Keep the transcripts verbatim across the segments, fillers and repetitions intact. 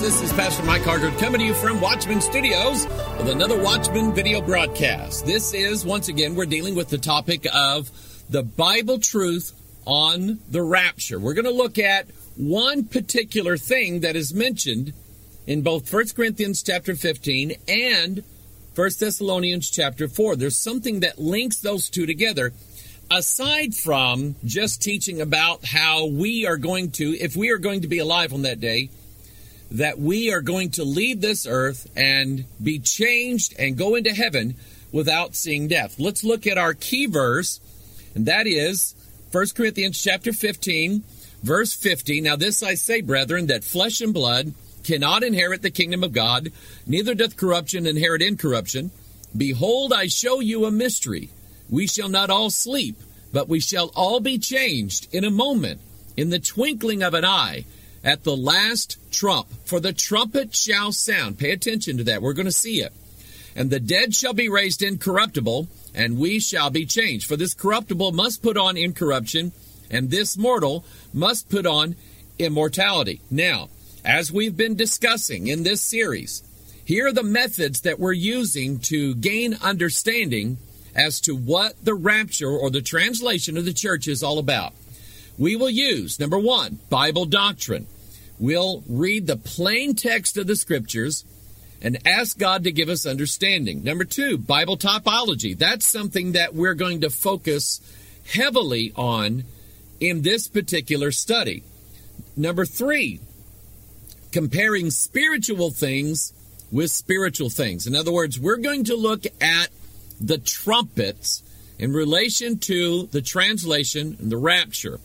This is Pastor Mike Hargard coming to you from Watchman Studios with another Watchman video broadcast. This is, once again, we're dealing with the topic of the Bible truth on the rapture. We're going to look at one particular thing that is mentioned in both First Corinthians chapter fifteen and First Thessalonians chapter four. There's something that links those two together, aside from just teaching about how we are going to, if we are going to be alive on that day, that we are going to leave this earth and be changed and go into heaven without seeing death. Let's look at our key verse, and that is First Corinthians chapter fifteen, verse fifty. Now this I say, brethren, that flesh and blood cannot inherit the kingdom of God, neither doth corruption inherit incorruption. Behold, I show you a mystery. We shall not all sleep, but we shall all be changed in a moment, in the twinkling of an eye, at the last trump. For the trumpet shall sound. Pay attention to that. We're going to see it. And the dead shall be raised incorruptible, and we shall be changed. For this corruptible must put on incorruption, and this mortal must put on immortality. Now, as we've been discussing in this series, here are the methods that we're using to gain understanding as to what the rapture or the translation of the church is all about. We will use, number one, Bible doctrine. We'll read the plain text of the scriptures and ask God to give us understanding. Number two, Bible typology. That's something that we're going to focus heavily on in this particular study. Number three, comparing spiritual things with spiritual things. In other words, we're going to look at the trumpets in relation to the translation and the rapture.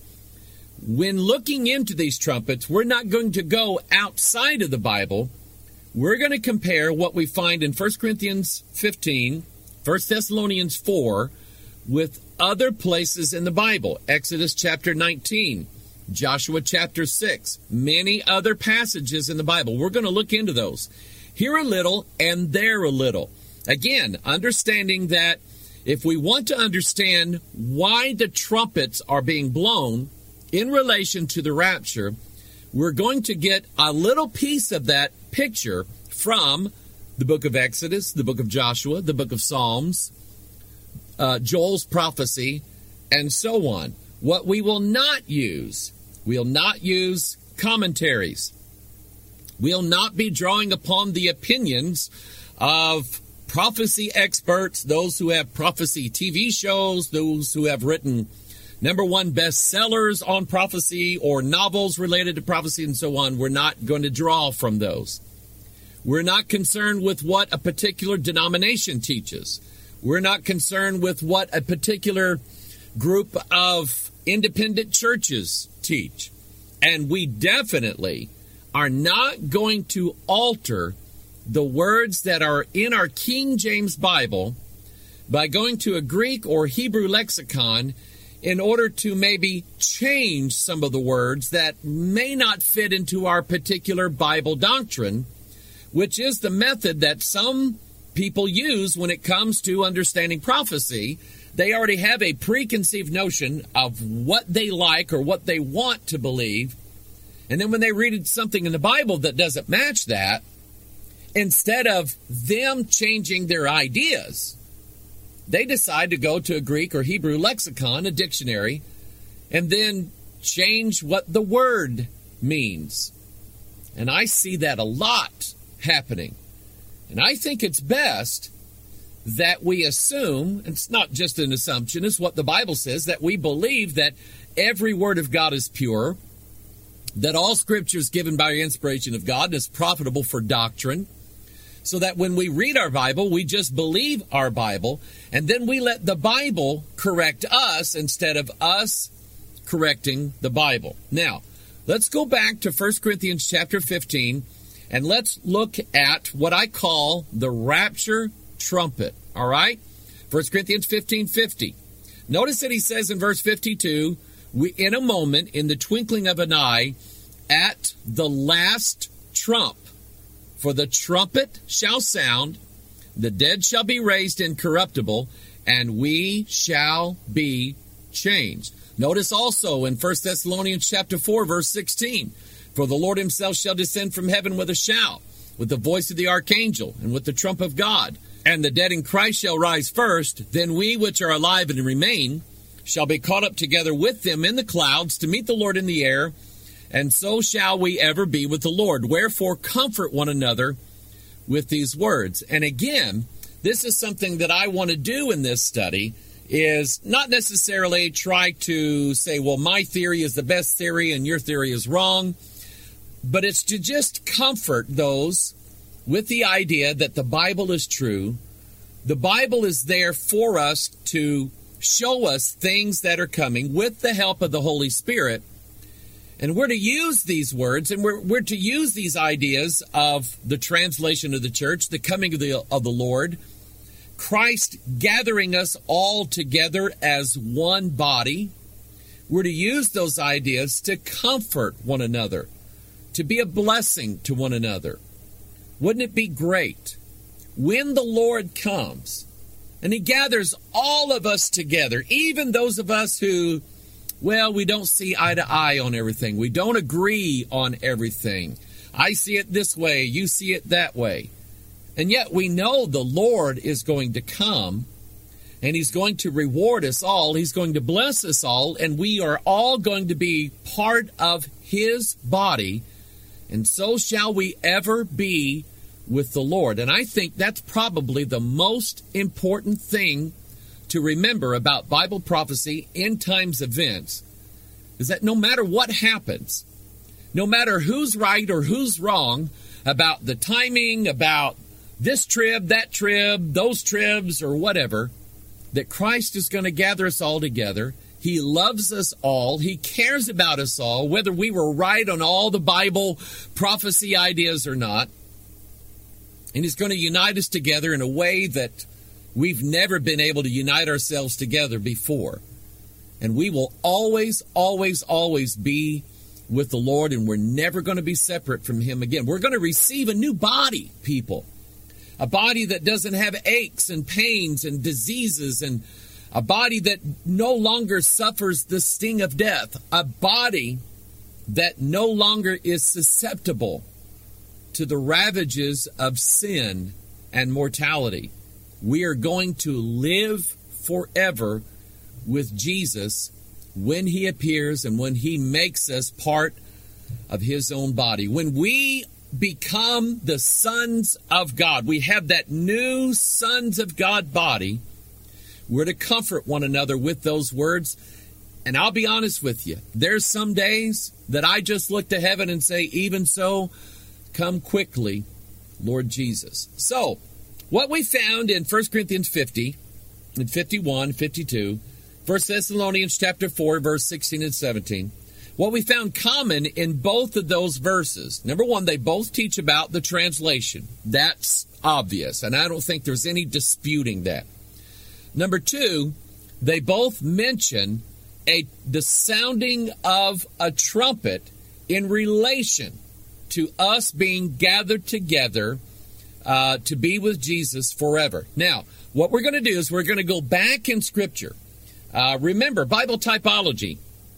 When looking into these trumpets, we're not going to go outside of the Bible. We're going to compare what we find in First Corinthians fifteen, First Thessalonians four, with other places in the Bible. Exodus chapter nineteen, Joshua chapter six, many other passages in the Bible. We're going to look into those. Here a little and there a little. Again, understanding that if we want to understand why the trumpets are being blown in relation to the rapture, we're going to get a little piece of that picture from the book of Exodus, the book of Joshua, the book of Psalms, uh, Joel's prophecy, and so on. What we will not use, we'll not use commentaries. We'll not be drawing upon the opinions of prophecy experts, those who have prophecy T V shows, those who have written number one bestsellers on prophecy or novels related to prophecy and so on. We're not going to draw from those. We're not concerned with what a particular denomination teaches. We're not concerned with what a particular group of independent churches teach. And we definitely are not going to alter the words that are in our King James Bible by going to a Greek or Hebrew lexicon in order to maybe change some of the words that may not fit into our particular Bible doctrine, which is the method that some people use when it comes to understanding prophecy. They already have a preconceived notion of what they like or what they want to believe. And then when they read something in the Bible that doesn't match that, instead of them changing their ideas, they decide to go to a Greek or Hebrew lexicon, a dictionary, and then change what the word means. And I see that a lot happening. And I think it's best that we assume, it's not just an assumption, it's what the Bible says, that we believe that every word of God is pure, that all scripture is given by inspiration of God and is profitable for doctrine, so that when we read our Bible, we just believe our Bible, and then we let the Bible correct us instead of us correcting the Bible. Now, let's go back to First Corinthians chapter fifteen, and let's look at what I call the rapture trumpet, all right? First Corinthians fifteen fifty. Notice that he says in verse fifty-two, we, in a moment, in the twinkling of an eye, at the last trump. For the trumpet shall sound, the dead shall be raised incorruptible, and we shall be changed. Notice also in First Thessalonians chapter four, verse sixteen, For the Lord himself shall descend from heaven with a shout, with the voice of the archangel, and with the trump of God. And the dead in Christ shall rise first. Then we which are alive and remain shall be caught up together with them in the clouds to meet the Lord in the air. And so shall we ever be with the Lord. Wherefore comfort one another with these words. And again, this is something that I want to do in this study, is not necessarily try to say, well, my theory is the best theory and your theory is wrong. But it's to just comfort those with the idea that the Bible is true. The Bible is there for us to show us things that are coming with the help of the Holy Spirit. And we're to use these words, and we're, we're to use these ideas of the translation of the church, the coming of the, of the Lord, Christ gathering us all together as one body. We're to use those ideas to comfort one another, to be a blessing to one another. Wouldn't it be great when the Lord comes and he gathers all of us together, even those of us who, well, we don't see eye to eye on everything. We don't agree on everything. I see it this way, you see it that way. And yet we know the Lord is going to come and he's going to reward us all. He's going to bless us all, and we are all going to be part of his body. And so shall we ever be with the Lord. And I think that's probably the most important thing to remember about Bible prophecy, end times events, is that no matter what happens, no matter who's right or who's wrong about the timing, about this trib, that trib, those tribs, or whatever, that Christ is going to gather us all together. He loves us all. He cares about us all, whether we were right on all the Bible prophecy ideas or not. And he's going to unite us together in a way that we've never been able to unite ourselves together before. And we will always, always, always be with the Lord, and we're never going to be separate from him again. We're going to receive a new body, people. A body that doesn't have aches and pains and diseases, and a body that no longer suffers the sting of death. A body that no longer is susceptible to the ravages of sin and mortality. We are going to live forever with Jesus when he appears and when he makes us part of his own body. When we become the sons of God, we have that new sons of God body. We're to comfort one another with those words. And I'll be honest with you, there's some days that I just look to heaven and say, even so, come quickly, Lord Jesus. So, what we found in First Corinthians fifty, and fifty-one, fifty-two, First Thessalonians chapter four, verse sixteen and seventeen, what we found common in both of those verses, number one, they both teach about the translation. That's obvious, and I don't think there's any disputing that. Number two, they both mention a the sounding of a trumpet in relation to us being gathered together uh, to be with Jesus forever. Now, what we're going to do is we're going to go back in Scripture. Uh, remember, Bible typology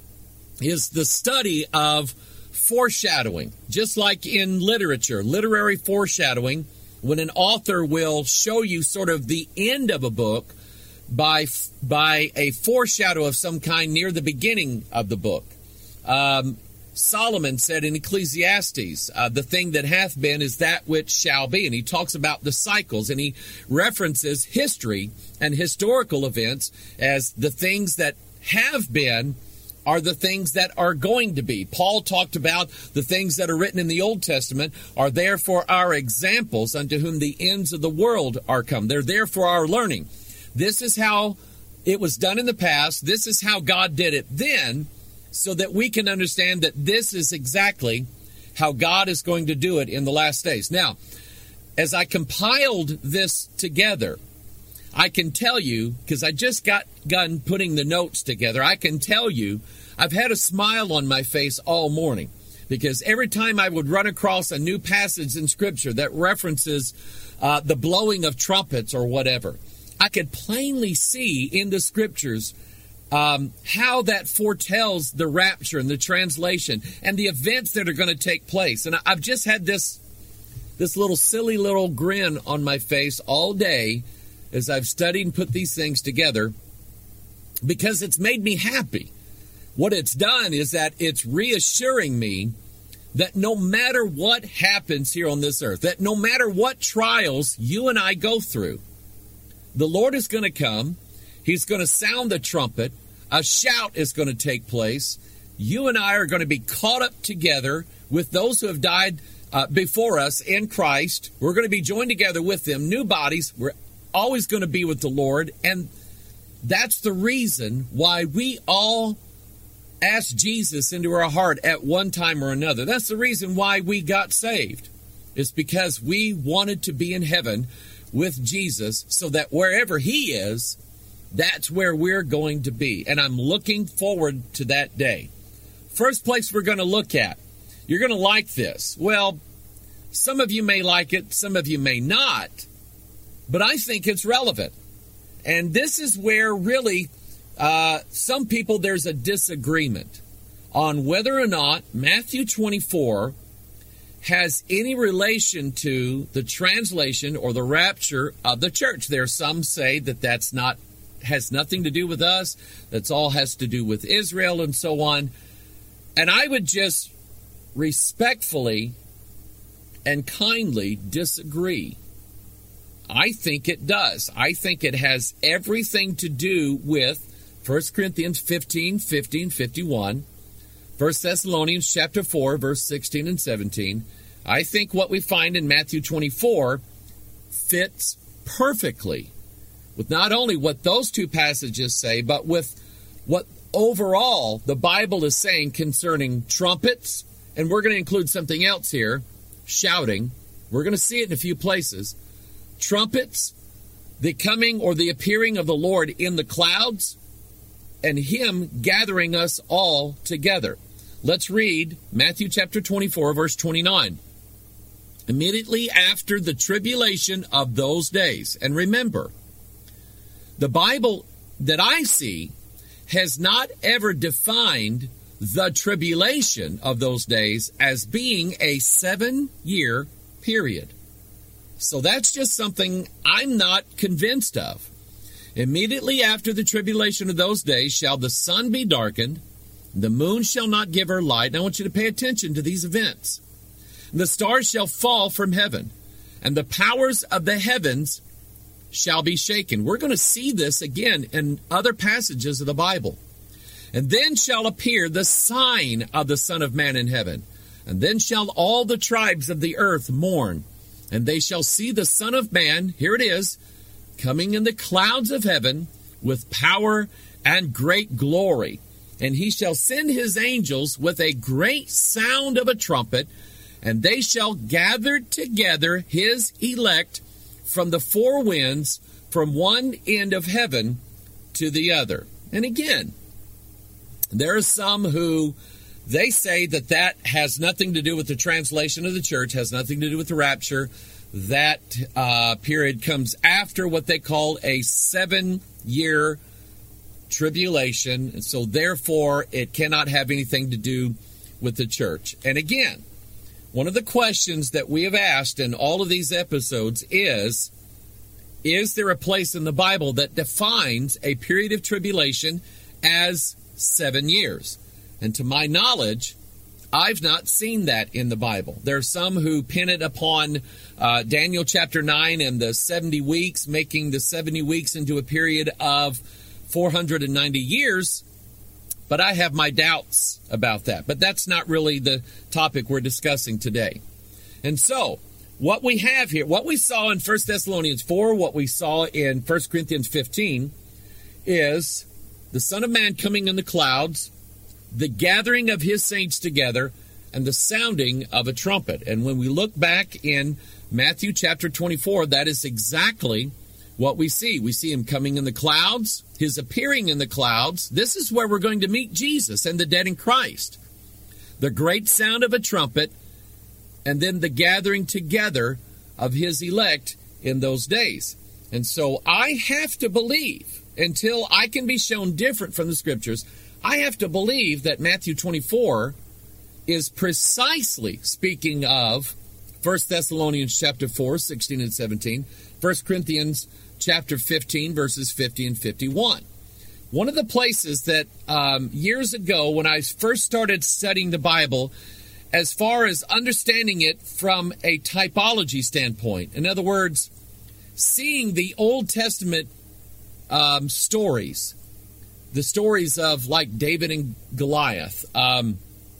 is the study of foreshadowing. Just like in literature, literary foreshadowing, when an author will show you sort of the end of a book by by a foreshadow of some kind near the beginning of the book. Um, Solomon said in Ecclesiastes, uh, the thing that hath been is that which shall be. And he talks about the cycles, and he references history and historical events as the things that have been are the things that are going to be. Paul talked about the things that are written in the Old Testament are there for our examples, unto whom the ends of the world are come. They're there for our learning. This is how it was done in the past. This is how God did it then, so that we can understand that this is exactly how God is going to do it in the last days. Now, as I compiled this together, I can tell you, because I just got done putting the notes together, I can tell you I've had a smile on my face all morning, because every time I would run across a new passage in Scripture that references uh, the blowing of trumpets or whatever, I could plainly see in the Scriptures um, how that foretells the rapture and the translation and the events that are going to take place. And I've just had this this little silly little grin on my face all day as I've studied and put these things together, because it's made me happy. What it's done is that it's reassuring me that no matter what happens here on this earth, that no matter what trials you and I go through, the Lord is going to come. He's going to sound the trumpet. A shout is going to take place. You and I are going to be caught up together with those who have died uh, before us in Christ. We're going to be joined together with them, new bodies. We're always going to be with the Lord. And that's the reason why we all asked Jesus into our heart at one time or another. That's the reason why we got saved. It's because we wanted to be in heaven with Jesus, so that wherever he is, that's where we're going to be. And I'm looking forward to that day. First place we're going to look at. You're going to like this. Well, some of you may like it, some of you may not, but I think it's relevant. And this is where really uh, some people, there's a disagreement on whether or not Matthew twenty-four has any relation to the translation or the rapture of the church. There are some say that that's not, has nothing to do with us. That's all has to do with Israel and so on. And I would just respectfully and kindly disagree. I think it does. I think it has everything to do with First Corinthians fifteen, fifteen, fifty-one, First Thessalonians chapter four, verse sixteen and seventeen. I think what we find in Matthew twenty-four fits perfectly with not only what those two passages say, but with what overall the Bible is saying concerning trumpets. And we're going to include something else here, shouting. We're going to see it in a few places. Trumpets, the coming or the appearing of the Lord in the clouds, and him gathering us all together. Let's read Matthew chapter twenty-four, verse twenty-nine. Immediately after the tribulation of those days. And remember, the Bible that I see has not ever defined the tribulation of those days as being a seven-year period. So that's just something I'm not convinced of. Immediately after the tribulation of those days shall the sun be darkened, the moon shall not give her light. And I want you to pay attention to these events. The stars shall fall from heaven, and the powers of the heavens shall be shaken. We're going to see this again in other passages of the Bible. And then shall appear the sign of the Son of Man in heaven. And then shall all the tribes of the earth mourn, and they shall see the Son of Man, here it is, coming in the clouds of heaven with power and great glory. And he shall send his angels with a great sound of a trumpet, and they shall gather together his elect from the four winds, from one end of heaven to the other. And again, there are some who, they say that that has nothing to do with the translation of the church, has nothing to do with the rapture. That uh, period comes after what they call a seven-year tribulation, and so therefore it cannot have anything to do with the church. And again, one of the questions that we have asked in all of these episodes is, is there a place in the Bible that defines a period of tribulation as seven years? And to my knowledge, I've not seen that in the Bible. There are some who pin it upon uh, Daniel chapter nine and the seventy weeks, making the seventy weeks into a period of four hundred ninety years. But I have my doubts about that. But that's not really the topic we're discussing today. And so, what we have here, what we saw in First Thessalonians four, what we saw in First Corinthians fifteen, is the Son of Man coming in the clouds, the gathering of his saints together, and the sounding of a trumpet. And when we look back in Matthew chapter twenty-four, that is exactly what we see. We see him coming in the clouds, his appearing in the clouds. This is where we're going to meet Jesus and the dead in Christ. The great sound of a trumpet, and then the gathering together of his elect in those days. And so I have to believe until I can be shown different from the Scriptures, I have to believe that Matthew twenty-four is precisely speaking of First Thessalonians chapter four, sixteen and seventeen, First Corinthians chapter fifteen, verses fifty and fifty-one. One of the places that um, years ago when I first started studying the Bible, as far as understanding it from a typology standpoint, in other words, seeing the Old Testament um, stories, the stories of like David and Goliath, um,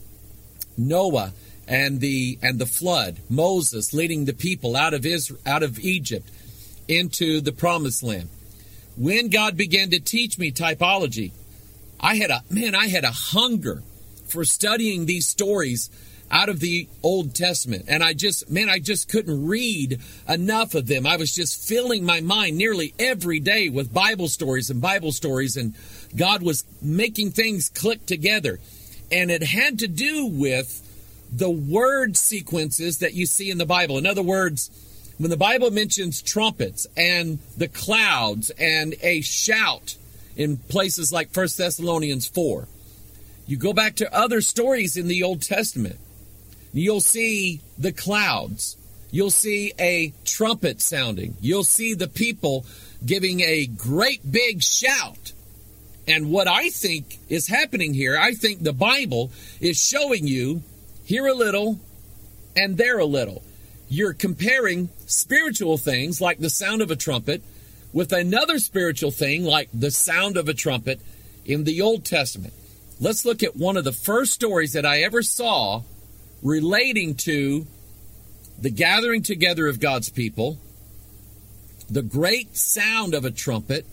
Noah and the and the flood, Moses leading the people out of Israel, out of Egypt into the Promised Land. When God began to teach me typology, I had a man, I had a hunger for studying these stories out of the Old Testament. And I just, man, I just couldn't read enough of them. I was just filling my mind nearly every day with Bible stories and Bible stories, and God was making things click together. And it had to do with the word sequences that you see in the Bible. In other words, when the Bible mentions trumpets and the clouds and a shout in places like First Thessalonians four, you go back to other stories in the Old Testament, you'll see the clouds. You'll see a trumpet sounding. You'll see the people giving a great big shout. And what I think is happening here, I think the Bible is showing you here a little and there a little. You're comparing spiritual things like the sound of a trumpet with another spiritual thing like the sound of a trumpet in the Old Testament. Let's look at one of the first stories that I ever saw relating to the gathering together of God's people, the great sound of a trumpet,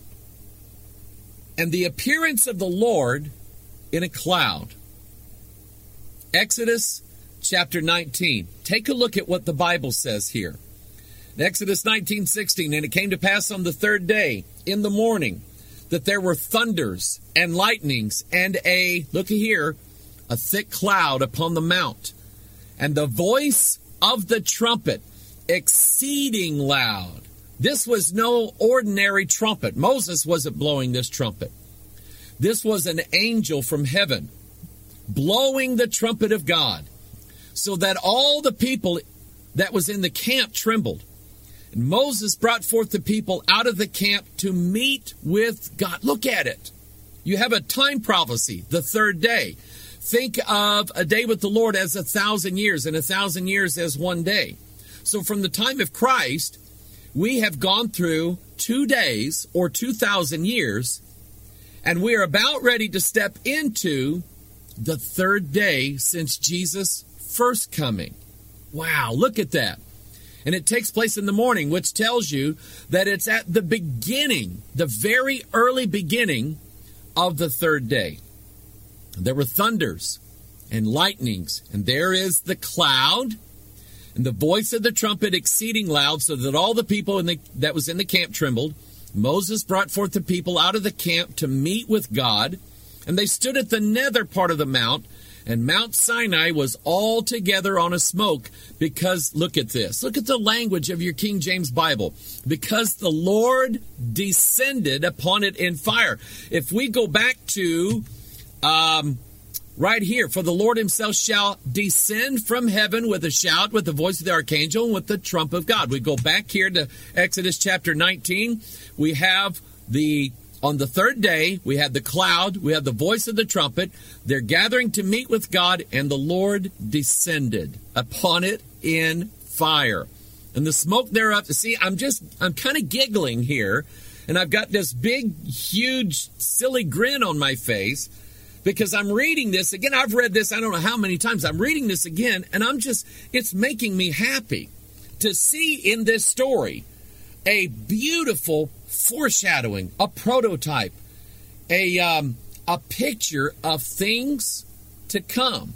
and the appearance of the Lord in a cloud. Exodus chapter nineteen. Take a look at what the Bible says here. In Exodus nineteen sixteen, and it came to pass on the third day in the morning that there were thunders and lightnings and a, look here, a thick cloud upon the mount, and the voice of the trumpet exceeding loud. This was no ordinary trumpet. Moses wasn't blowing this trumpet. This was an angel from heaven blowing the trumpet of God, so that all the people that was in the camp trembled. And Moses brought forth the people out of the camp to meet with God. Look at it. You have a time prophecy, the third day. Think of a day with the Lord as a thousand years, and a thousand years as one day. So from the time of Christ, we have gone through two days or two thousand years, and we are about ready to step into the third day since Jesus' first coming. Wow, look at that. And it takes place in the morning, which tells you that it's at the beginning, the very early beginning of the third day. There were thunders and lightnings, and there is the cloud, and the voice of the trumpet exceeding loud, so that all the people in the, that was in the camp trembled. Moses brought forth the people out of the camp to meet with God, and they stood at the nether part of the mount, and Mount Sinai was altogether on a smoke, because, look at this, look at the language of your King James Bible, because the Lord descended upon it in fire. If we go back to um, right here, for the Lord himself shall descend from heaven with a shout, with the voice of the archangel, and with the trump of God. We go back here to Exodus chapter nineteen. We have the On the third day, we had the cloud, we had the voice of the trumpet. They're gathering to meet with God, and the Lord descended upon it in fire. And the smoke thereof, see, I'm just, I'm kind of giggling here, and I've got this big, huge, silly grin on my face, because I'm reading this again. I've read this, I don't know how many times. I'm reading this again, and I'm just, it's making me happy to see in this story a beautiful foreshadowing, a prototype, a um, a picture of things to come.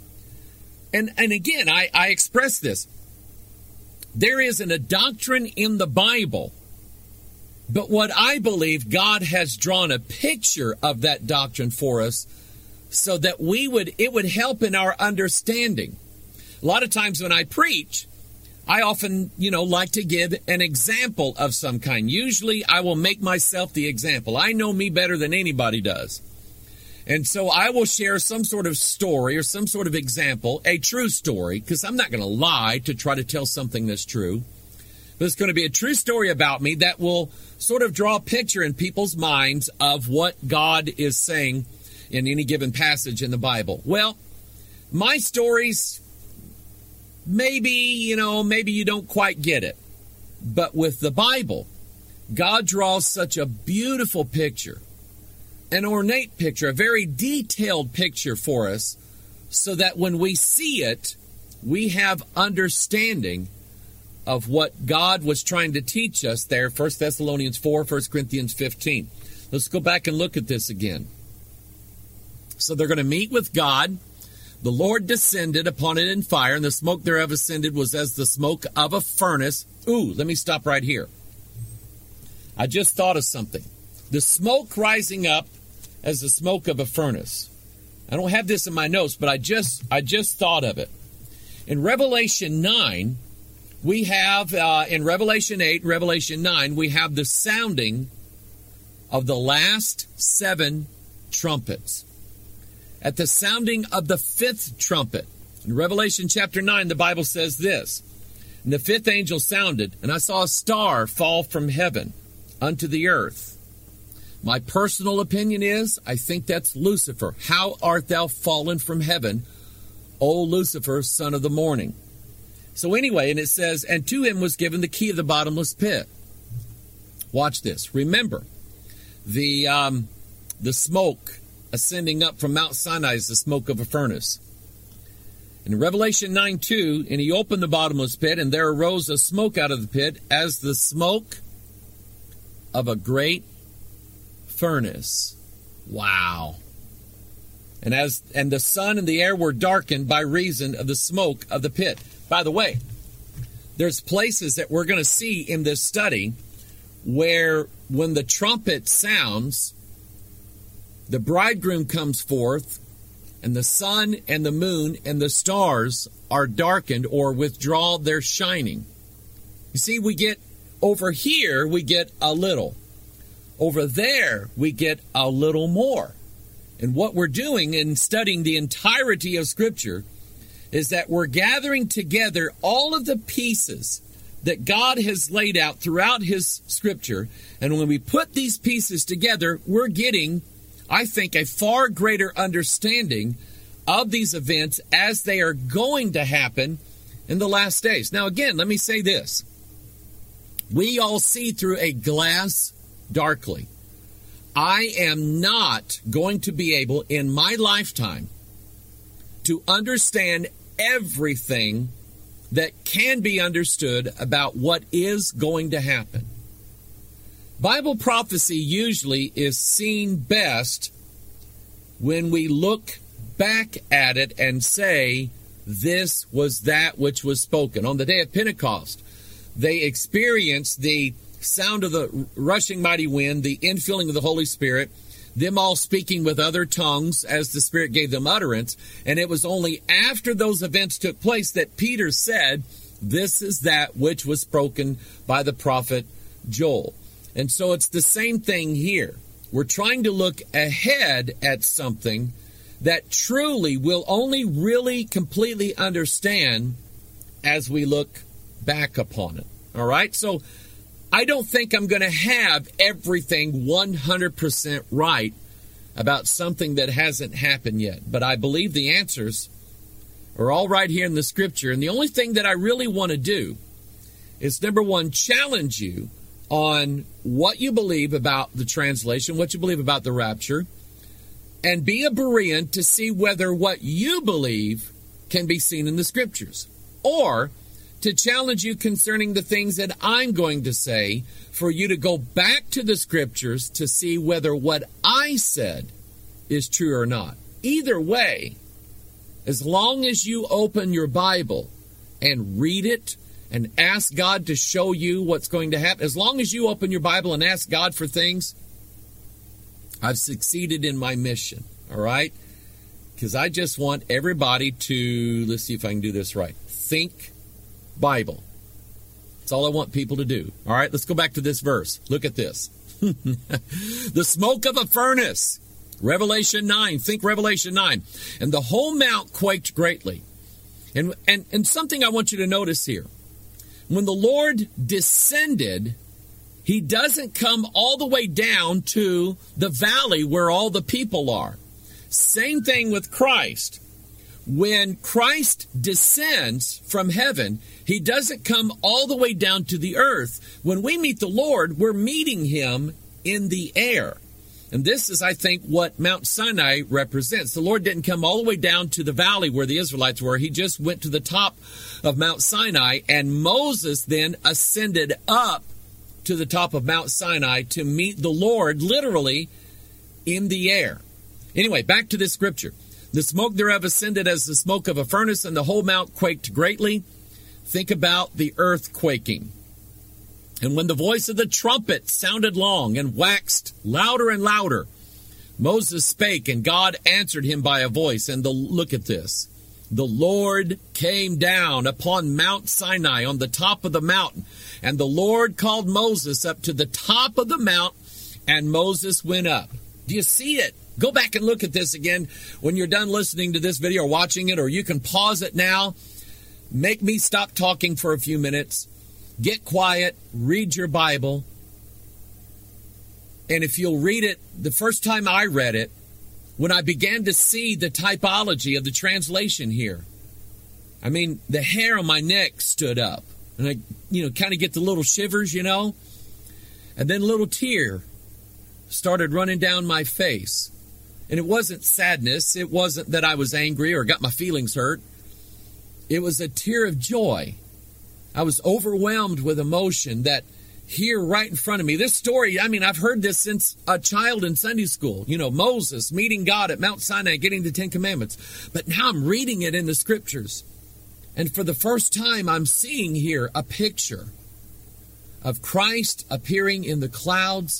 And and again, I, I express this. There isn't a doctrine in the Bible, but what I believe, God has drawn a picture of that doctrine for us, so that we would it would help in our understanding. A lot of times when I preach, I often, you know, like to give an example of some kind. Usually I will make myself the example. I know me better than anybody does. And so I will share some sort of story or some sort of example, a true story, because I'm not going to lie to try to tell something that's true. But it's going to be a true story about me that will sort of draw a picture in people's minds of what God is saying in any given passage in the Bible. Well, my stories, maybe, you know, maybe you don't quite get it. But with the Bible, God draws such a beautiful picture, an ornate picture, a very detailed picture for us, so that when we see it, we have understanding of what God was trying to teach us there. First Thessalonians four, First Corinthians fifteen. Let's go back and look at this again. So they're going to meet with God. The Lord descended upon it in fire, and the smoke thereof ascended was as the smoke of a furnace. Ooh, let me stop right here. I just thought of something. The smoke rising up as the smoke of a furnace. I don't have this in my notes, but I just I just thought of it. In Revelation nine, we have, uh, in Revelation eight, Revelation nine, we have the sounding of the last seven trumpets. At the sounding of the fifth trumpet, in Revelation chapter nine, the Bible says this, and the fifth angel sounded, and I saw a star fall from heaven unto the earth. My personal opinion is, I think that's Lucifer. How art thou fallen from heaven, O Lucifer, son of the morning? So anyway, and it says, and to him was given the key of the bottomless pit. Watch this. Remember, the um, the smoke ascending up from Mount Sinai is the smoke of a furnace. In Revelation nine two, and he opened the bottomless pit, and there arose a smoke out of the pit as the smoke of a great furnace. Wow. And as and the sun and the air were darkened by reason of the smoke of the pit. By the way, there's places that we're going to see in this study where when the trumpet sounds, the bridegroom comes forth, and the sun and the moon and the stars are darkened or withdraw their shining. You see, we get over here, we get a little. Over there, we get a little more. And what we're doing in studying the entirety of Scripture is that we're gathering together all of the pieces that God has laid out throughout His Scripture. And when we put these pieces together, we're getting, I think, a far greater understanding of these events as they are going to happen in the last days. Now, again, let me say this. We all see through a glass darkly. I am not going to be able in my lifetime to understand everything that can be understood about what is going to happen. Bible prophecy usually is seen best when we look back at it and say, this was that which was spoken. On the day of Pentecost, they experienced the sound of the rushing mighty wind, the infilling of the Holy Spirit, them all speaking with other tongues as the Spirit gave them utterance. And it was only after those events took place that Peter said, this is that which was spoken by the prophet Joel. And so it's the same thing here. We're trying to look ahead at something that truly will only really completely understand as we look back upon it. All right? So I don't think I'm going to have everything one hundred percent right about something that hasn't happened yet. But I believe the answers are all right here in the Scripture. And the only thing that I really want to do is, number one, challenge you on what you believe about the translation, what you believe about the rapture, and be a Berean to see whether what you believe can be seen in the Scriptures. Or to challenge you concerning the things that I'm going to say, for you to go back to the Scriptures to see whether what I said is true or not. Either way, as long as you open your Bible and read it and ask God to show you what's going to happen, as long as you open your Bible and ask God for things, I've succeeded in my mission, all right? Because I just want everybody to, let's see if I can do this right, think Bible. That's all I want people to do. All right, let's go back to this verse. Look at this. The smoke of a furnace. Revelation nine. Think Revelation nine. And the whole mount quaked greatly. And, and, and something I want you to notice here. When the Lord descended, he doesn't come all the way down to the valley where all the people are. Same thing with Christ. When Christ descends from heaven, he doesn't come all the way down to the earth. When we meet the Lord, we're meeting him in the air. And this is, I think, what Mount Sinai represents. The Lord didn't come all the way down to the valley where the Israelites were. He just went to the top of Mount Sinai, and Moses then ascended up to the top of Mount Sinai to meet the Lord, literally, in the air. Anyway, back to this scripture. The smoke thereof ascended as the smoke of a furnace, and the whole mount quaked greatly. Think about the earth quaking. And when the voice of the trumpet sounded long and waxed louder and louder, Moses spake, and God answered him by a voice. And the, look at this. The Lord came down upon Mount Sinai on the top of the mountain. And the Lord called Moses up to the top of the mount, and Moses went up. Do you see it? Go back and look at this again when you're done listening to this video or watching it, or you can pause it now. Make me stop talking for a few minutes. Get quiet. Read your Bible. And if you'll read it, the first time I read it, when I began to see the typology of the translation here, I mean, the hair on my neck stood up. And I, you know, kind of get the little shivers, you know. And then a little tear started running down my face. And it wasn't sadness. It wasn't that I was angry or got my feelings hurt. It was a tear of joy. I was overwhelmed with emotion that here right in front of me, this story, I mean, I've heard this since a child in Sunday school. You know, Moses meeting God at Mount Sinai, getting the Ten Commandments. But now I'm reading it in the scriptures. And for the first time, I'm seeing here a picture of Christ appearing in the clouds,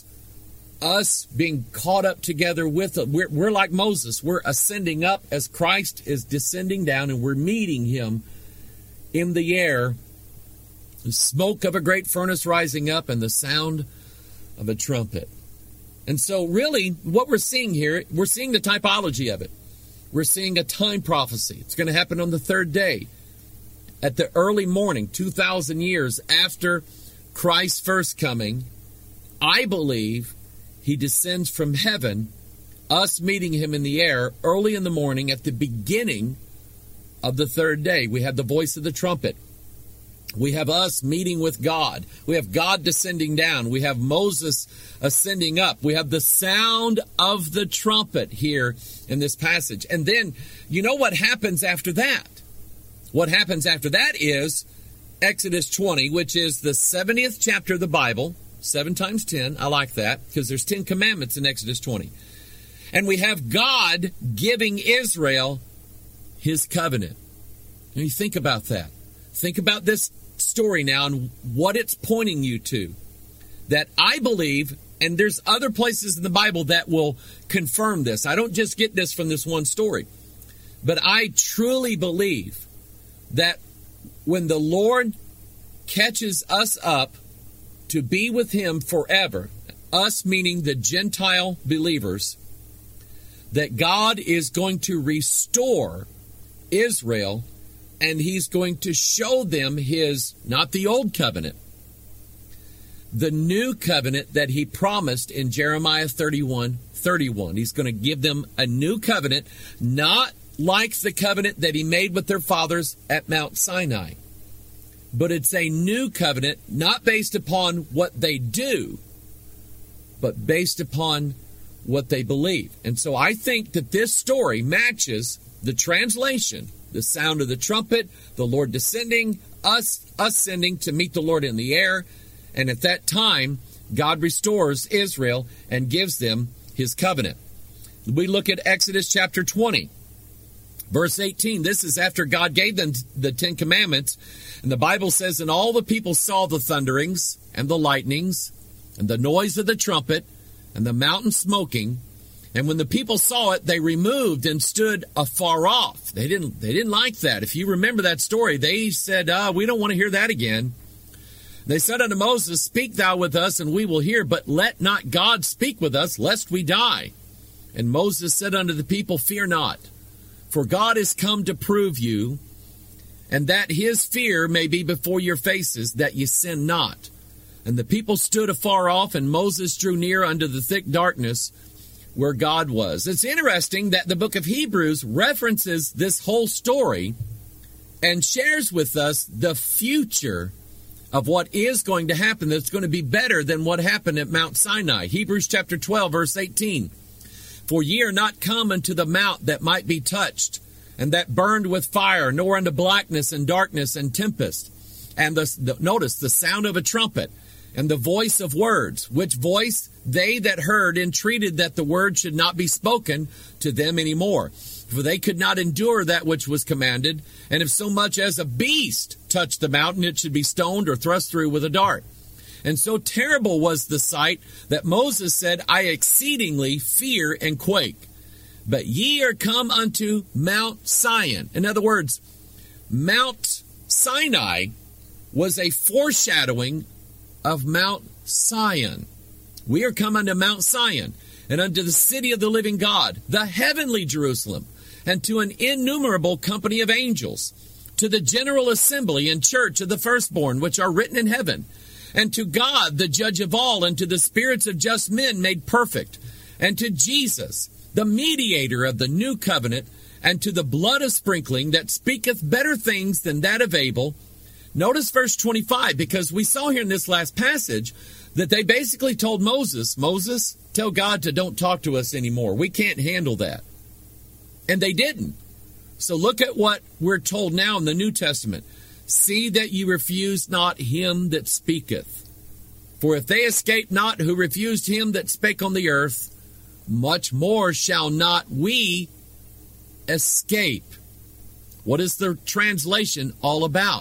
us being caught up together with it. We're, we're like Moses. We're ascending up as Christ is descending down, and we're meeting him in the air. The smoke of a great furnace rising up and the sound of a trumpet. And so really what we're seeing here, we're seeing the typology of it. We're seeing a time prophecy. It's going to happen on the third day at the early morning, two thousand years after Christ's first coming. I believe he descends from heaven, us meeting him in the air early in the morning at the beginning of the third day. We have the voice of the trumpet. We have us meeting with God. We have God descending down. We have Moses ascending up. We have the sound of the trumpet here in this passage. And then, you know what happens after that? What happens after that is Exodus twenty, which is the seventieth chapter of the Bible. Seven times ten. I like that because there's ten commandments in Exodus twenty. And we have God giving Israel his covenant. And you think about that. Think about this story now and what it's pointing you to. That I believe, and there's other places in the Bible that will confirm this. I don't just get this from this one story. But I truly believe that when the Lord catches us up to be with him forever, us meaning the Gentile believers, that God is going to restore Israel, and he's going to show them his, not the old covenant, the new covenant that he promised in Jeremiah thirty-one thirty-one. He's going to give them a new covenant, not like the covenant that he made with their fathers at Mount Sinai. But it's a new covenant, not based upon what they do, but based upon what they believe. And so I think that this story matches the translation, the sound of the trumpet, the Lord descending, us ascending to meet the Lord in the air. And at that time, God restores Israel and gives them his covenant. We look at Exodus chapter twenty. Verse eighteen, this is after God gave them the Ten Commandments. And the Bible says, and all the people saw the thunderings and the lightnings and the noise of the trumpet and the mountain smoking. And when the people saw it, they removed and stood afar off. They didn't, they didn't like that. If you remember that story, they said, uh, we don't want to hear that again. They said unto Moses, Speak thou with us, and we will hear, but let not God speak with us, lest we die. And Moses said unto the people, Fear not, for God is come to prove you, and that his fear may be before your faces, that ye sin not. And the people stood afar off, and Moses drew near unto the thick darkness where God was. It's interesting that the book of Hebrews references this whole story and shares with us the future of what is going to happen that's going to be better than what happened at Mount Sinai. Hebrews chapter twelve, verse eighteen. For ye are not come unto the mount that might be touched, and that burned with fire, nor unto blackness and darkness and tempest. And the, the, notice the sound of a trumpet and the voice of words, which voice they that heard entreated that the word should not be spoken to them any more. For they could not endure that which was commanded, and if so much as a beast touched the mountain, it should be stoned or thrust through with a dart. And so terrible was the sight that Moses said, I exceedingly fear and quake. But ye are come unto Mount Sion. In other words, Mount Sinai was a foreshadowing of Mount Sion. We are come unto Mount Sion, and unto the city of the living God, the heavenly Jerusalem, and to an innumerable company of angels, to the general assembly and church of the firstborn, which are written in heaven, and to God, the judge of all, and to the spirits of just men made perfect, and to Jesus, the mediator of the new covenant, and to the blood of sprinkling that speaketh better things than that of Abel. Notice verse twenty-five, because we saw here in this last passage that they basically told Moses, Moses, tell God to don't talk to us anymore. We can't handle that. And they didn't. So look at what we're told now in the New Testament. See that ye refuse not him that speaketh. For if they escape not who refused him that spake on the earth, much more shall not we escape. What is the translation all about?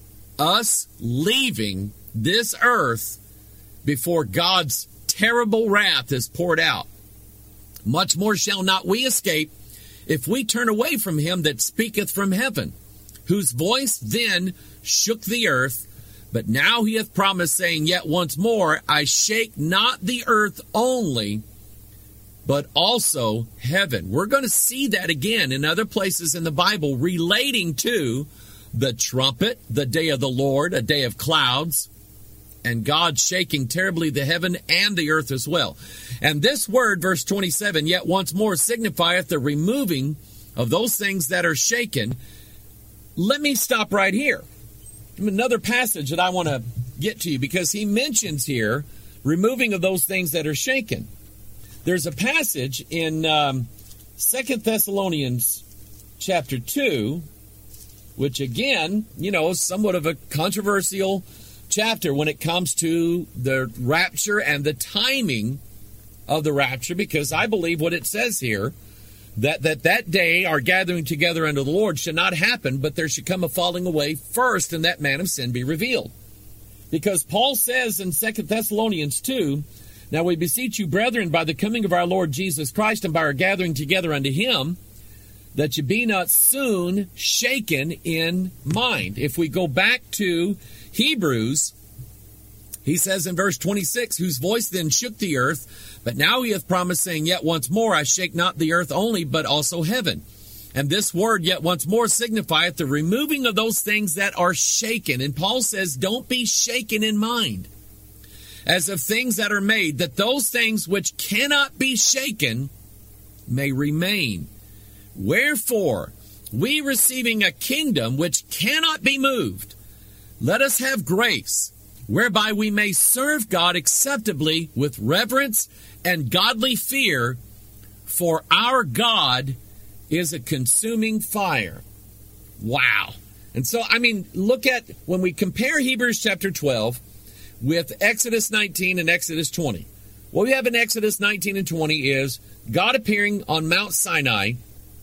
Us leaving this earth before God's terrible wrath is poured out. Much more shall not we escape if we turn away from him that speaketh from heaven, whose voice then shook the earth. But now he hath promised, saying, Yet once more I shake not the earth only, but also heaven. We're going to see that again in other places in the Bible relating to the trumpet, the day of the Lord, a day of clouds, and God shaking terribly the heaven and the earth as well. And this word, verse twenty-seven, yet once more signifieth the removing of those things that are shaken. Let me stop right here. Another passage that I want to get to you, because he mentions here removing of those things that are shaken. There's a passage in um, Second Thessalonians chapter two, which again, you know, is somewhat of a controversial chapter when it comes to the rapture and the timing of the rapture, because I believe what it says here, that that, that day our gathering together unto the Lord should not happen, but there should come a falling away first, and that man of sin be revealed. Because Paul says in Second Thessalonians two, Now we beseech you, brethren, by the coming of our Lord Jesus Christ, and by our gathering together unto him, that you be not soon shaken in mind. If we go back to Hebrews, he says in verse twenty-six, Whose voice then shook the earth, but now he hath promised, saying, Yet once more I shake not the earth only, but also heaven. And this word, yet once more, signifieth the removing of those things that are shaken. And Paul says, don't be shaken in mind, as of things that are made, that those things which cannot be shaken may remain. Wherefore, we receiving a kingdom which cannot be moved, let us have grace, whereby we may serve God acceptably with reverence and godly fear, for our God is a consuming fire. Wow. And so, I mean, look at, when we compare Hebrews chapter twelve with Exodus nineteen and Exodus twenty, what we have in Exodus nineteen and twenty is God appearing on Mount Sinai,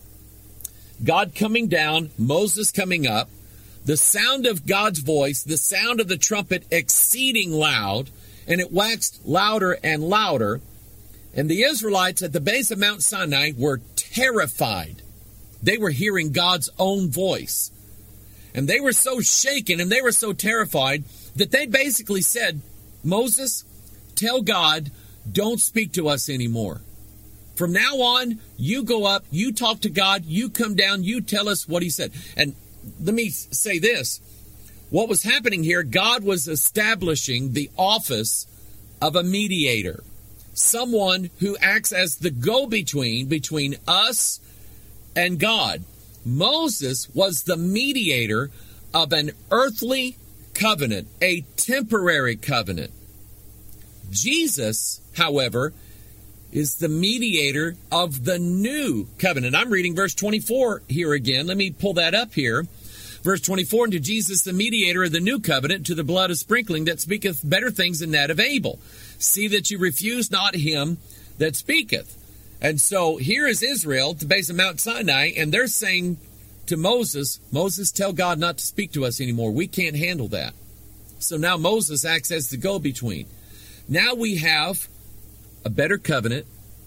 God coming down, Moses coming up, the sound of God's voice, the sound of the trumpet exceeding loud, and it waxed louder and louder. And the Israelites at the base of Mount Sinai were terrified. They were hearing God's own voice. And they were so shaken and they were so terrified that they basically said, Moses, tell God, don't speak to us anymore. From now on, you go up, you talk to God, you come down, you tell us what he said. And let me say this. What was happening here, God was establishing the office of a mediator, someone who acts as the go-between between us and God. Moses was the mediator of an earthly covenant, a temporary covenant. Jesus, however, is the mediator of the new covenant. I'm reading verse twenty-four here again. Let me pull that up here. Verse twenty-four, and to Jesus, the mediator of the new covenant, to the blood of sprinkling that speaketh better things than that of Abel. See that you refuse not him that speaketh. And so here is Israel at the base of Mount Sinai, and they're saying to Moses, Moses, tell God not to speak to us anymore. We can't handle that. So now Moses acts as the go-between. Now we have a better covenant.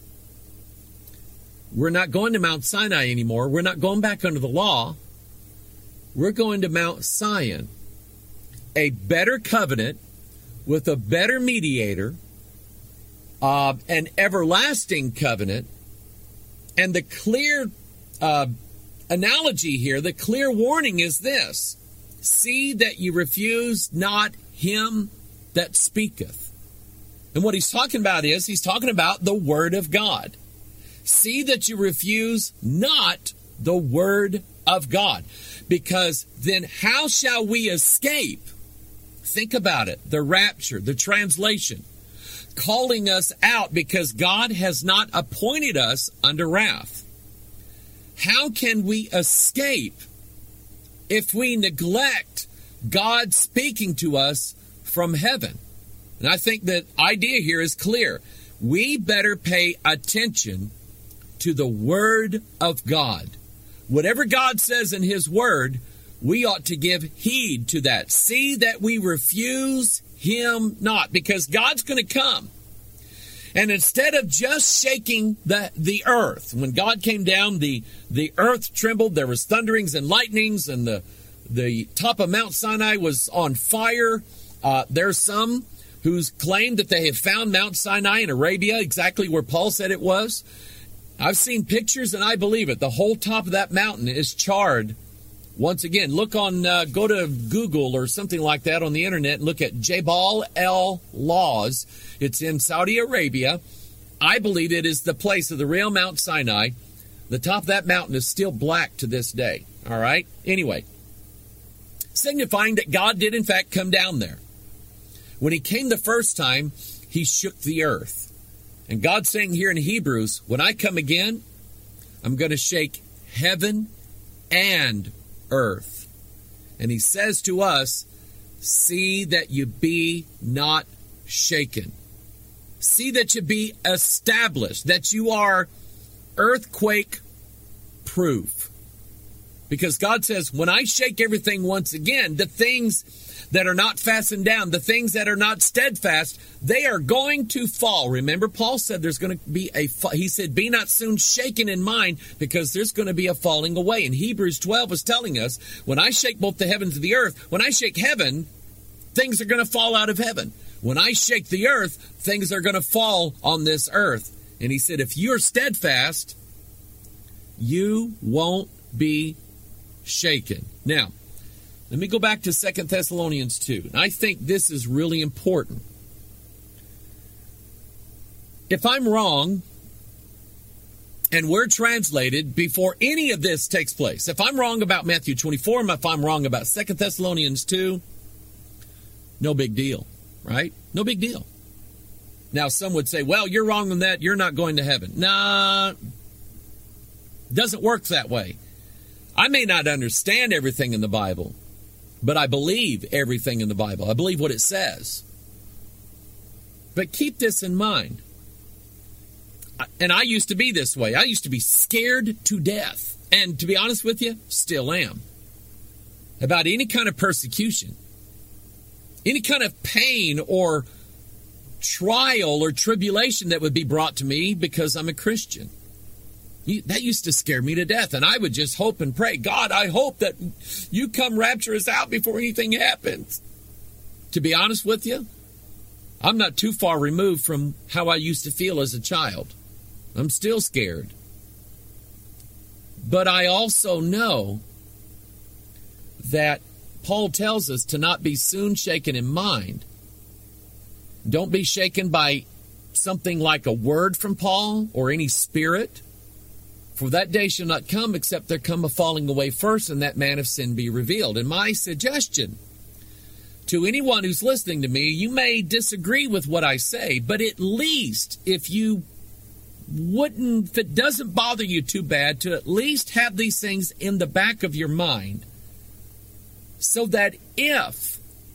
We're not going to Mount Sinai anymore. We're not going back under the law. We're going to Mount Zion, a better covenant with a better mediator, uh, an everlasting covenant, and the clear uh, analogy here, the clear warning is this: see that you refuse not him that speaketh. And what he's talking about is, he's talking about the Word of God. See that you refuse not the Word of God. Because then how shall we escape? Think about it. The rapture, the translation, calling us out because God has not appointed us unto wrath. How can we escape if we neglect God speaking to us from heaven? And I think the idea here is clear. We better pay attention to the Word of God. Whatever God says in His Word, we ought to give heed to that. See that we refuse Him not, because God's going to come. And instead of just shaking the, the earth, when God came down, the, the earth trembled, there was thunderings and lightnings, and the, the top of Mount Sinai was on fire. Uh, there's some who's claimed that they have found Mount Sinai in Arabia, exactly where Paul said it was. I've seen pictures and I believe it. The whole top of that mountain is charred. Once again, look on, uh, go to Google or something like that on the internet and look at Jabal el-Lawz. It's in Saudi Arabia. I believe it is the place of the real Mount Sinai. The top of that mountain is still black to this day. All right? Anyway, signifying that God did in fact come down there. When He came the first time, He shook the earth. And God's saying here in Hebrews, when I come again, I'm going to shake heaven and earth. And He says to us, see that you be not shaken. See that you be established, that you are earthquake proof. Because God says, when I shake everything once again, the things that are not fastened down, the things that are not steadfast, they are going to fall. Remember, Paul said there's going to be a, he said, be not soon shaken in mind, because there's going to be a falling away. And Hebrews twelve was telling us, when I shake both the heavens and the earth, when I shake heaven, things are going to fall out of heaven. When I shake the earth, things are going to fall on this earth. And he said, if you're steadfast, you won't be shaken. Now, let me go back to Second Thessalonians two. And I think this is really important. If I'm wrong, and we're translated before any of this takes place, if I'm wrong about Matthew twenty-four, if I'm wrong about Second Thessalonians two, no big deal, right? No big deal. Now, some would say, well, you're wrong on that. You're not going to heaven. Nah, doesn't work that way. I may not understand everything in the Bible, but I believe everything in the Bible. I believe what it says. But keep this in mind. And I used to be this way. I used to be scared to death. And to be honest with you, still am. About any kind of persecution. Any kind of pain or trial or tribulation that would be brought to me because I'm a Christian. That used to scare me to death. And I would just hope and pray, God, I hope that you come rapture us out before anything happens. To be honest with you, I'm not too far removed from how I used to feel as a child. I'm still scared. But I also know that Paul tells us to not be soon shaken in mind. Don't be shaken by something like a word from Paul or any spirit. For that day shall not come except there come a falling away first, and that man of sin be revealed. And my suggestion to anyone who's listening to me, you may disagree with what I say, but at least if you wouldn't, if it doesn't bother you too bad, to at least have these things in the back of your mind, so that if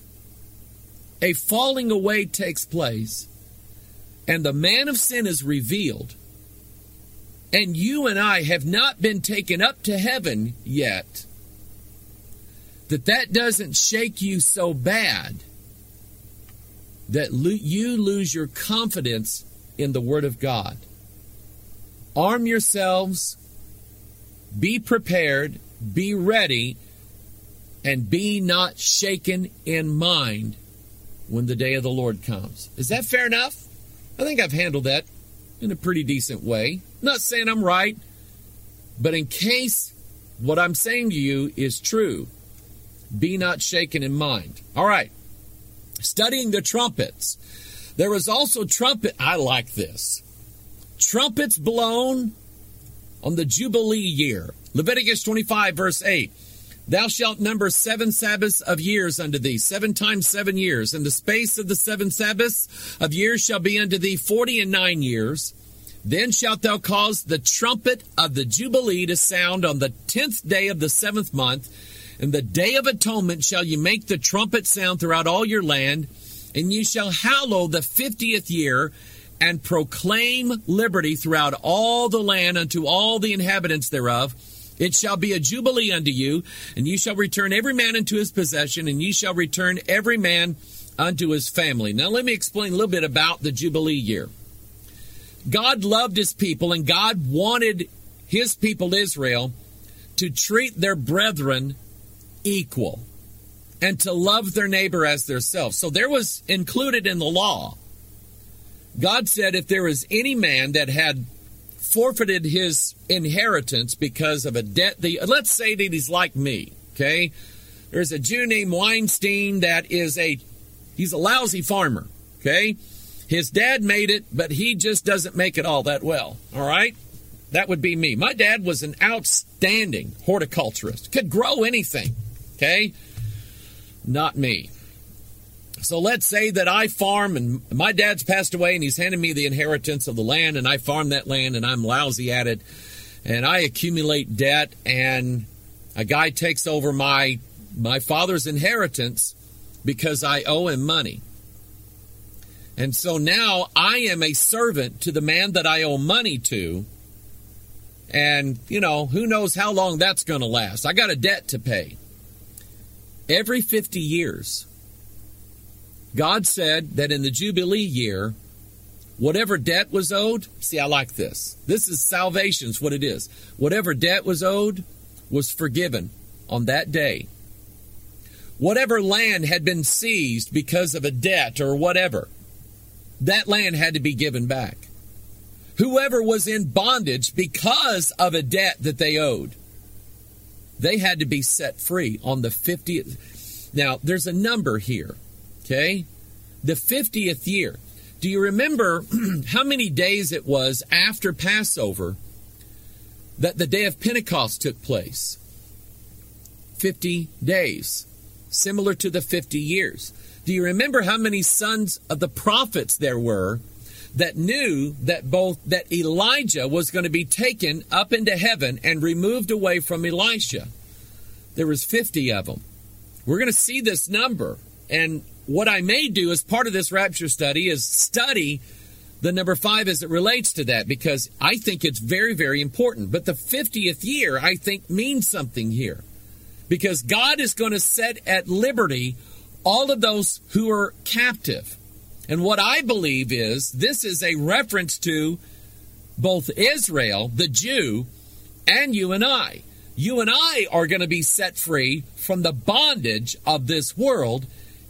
a falling away takes place and the man of sin is revealed, and you and I have not been taken up to heaven yet, that that doesn't shake you so bad that lo- you lose your confidence in the Word of God. Arm yourselves, be prepared, be ready, and be not shaken in mind when the day of the Lord comes. Is that fair enough? I think I've handled that in a pretty decent way. I'm not saying I'm right, but in case what I'm saying to you is true, be not shaken in mind. All right. Studying the trumpets. There was also trumpet. I like this. Trumpets blown on the Jubilee year. Leviticus twenty-five, verse eight. Thou shalt number seven Sabbaths of years unto thee, seven times seven years. And the space of the seven Sabbaths of years shall be unto thee forty and nine years. Then shalt thou cause the trumpet of the Jubilee to sound on the tenth day of the seventh month. And the day of atonement shall ye make the trumpet sound throughout all your land. And ye shall hallow the fiftieth year, and proclaim liberty throughout all the land unto all the inhabitants thereof. It shall be a jubilee unto you, and ye shall return every man unto his possession, and ye shall return every man unto his family. Now let me explain a little bit about the Jubilee year. God loved his people, and God wanted his people Israel to treat their brethren equal and to love their neighbor as theirself. So there was included in the law, God said if there was any man that had forfeited his inheritance because of a debt, the, let's say that he's like me, okay? There's a Jew named Weinstein that is a, he's a lousy farmer, okay? His dad made it, but he just doesn't make it all that well, all right? That would be me. My dad was an outstanding horticulturist, could grow anything, okay? Not me. So let's say that I farm and my dad's passed away and he's handed me the inheritance of the land, and I farm that land and I'm lousy at it and I accumulate debt, and a guy takes over my my father's inheritance because I owe him money. And so now I am a servant to the man that I owe money to. And, you know, who knows how long that's going to last. I got a debt to pay. Every fifty years, God said that in the Jubilee year, whatever debt was owed, see, I like this. This is salvation's what it is. Whatever debt was owed was forgiven on that day. Whatever land had been seized because of a debt or whatever, that land had to be given back. Whoever was in bondage because of a debt that they owed, they had to be set free on the fiftieth. Now, there's a number here, okay? The fiftieth year. Do you remember how many days it was after Passover that the day of Pentecost took place? fifty days, similar to the fifty years. Do you remember how many sons of the prophets there were that knew that both that Elijah was going to be taken up into heaven and removed away from Elisha? There was fifty of them. We're going to see this number, and what I may do as part of this rapture study is study the number five as it relates to that, because I think it's very, very important. But the fiftieth year, I think, means something here, because God is going to set at liberty all of those who are captive. And what I believe is this is a reference to both Israel, the Jew, and you and I. You and I are going to be set free from the bondage of this world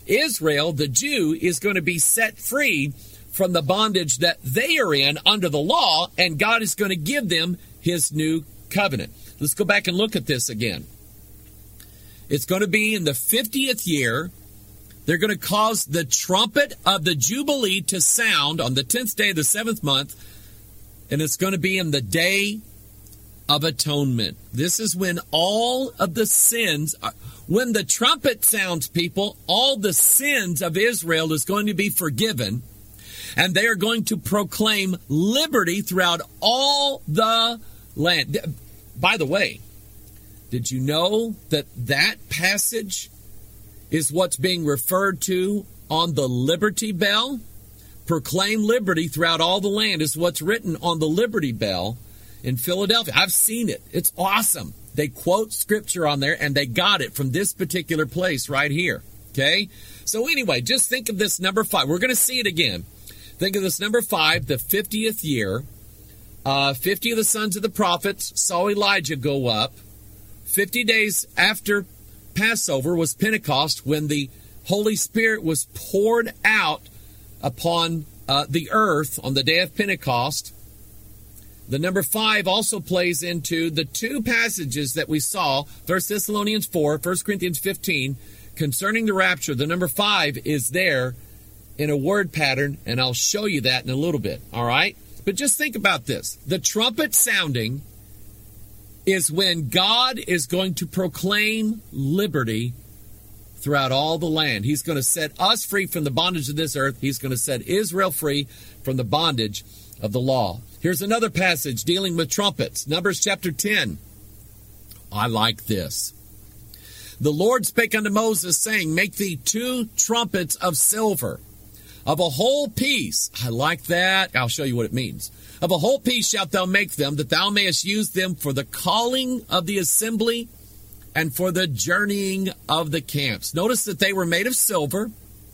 Israel, the Jew, is going to be set free from the bondage that they are in under the law, and God is going to give them his new covenant. Let's go back and look at this again. It's going to be in the fiftieth year. They're going to cause the trumpet of the Jubilee to sound on the tenth day of the seventh month, and it's going to be in the day of atonement. This is when all of the sins, are, when the trumpet sounds, people, all the sins of Israel is going to be forgiven, and they are going to proclaim liberty throughout all the land. By the way, did you know that that passage is what's being referred to on the Liberty Bell? Proclaim liberty throughout all the land is what's written on the Liberty Bell in Philadelphia. I've seen it. It's awesome. They quote scripture on there, and they got it from this particular place right here. Okay? So anyway, just think of this number five. We're going to see it again. Think of this number five, the fiftieth year. Uh, fifty of the sons of the prophets saw Elijah go up. fifty days after Passover was Pentecost, when the Holy Spirit was poured out upon uh, the earth on the day of Pentecost. The number five also plays into the two passages that we saw, First Thessalonians four, First Corinthians fifteen, concerning the rapture. The number five is there in a word pattern, and I'll show you that in a little bit, all right? But just think about this. The trumpet sounding is when God is going to proclaim liberty throughout all the land. He's going to set us free from the bondage of this earth. He's going to set Israel free from the bondage of the law. Here's another passage dealing with trumpets. Numbers chapter ten. I like this. The Lord spake unto Moses, saying, make thee two trumpets of silver, of a whole piece. I like that. I'll show you what it means. Of a whole piece shalt thou make them, that thou mayest use them for the calling of the assembly and for the journeying of the camps. Notice that they were made of silver.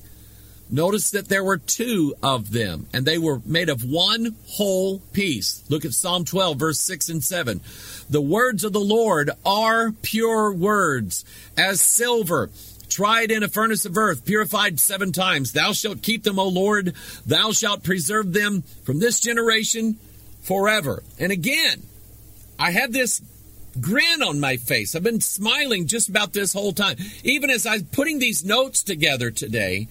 Notice that there were two of them, and they were made of one whole piece. Look at Psalm twelve, verse six and seven. The words of the Lord are pure words, as silver, tried in a furnace of earth, purified seven times. Thou shalt keep them, O Lord. Thou shalt preserve them from this generation forever. And again, I have this grin on my face. I've been smiling just about this whole time. Even as I'm putting these notes together today,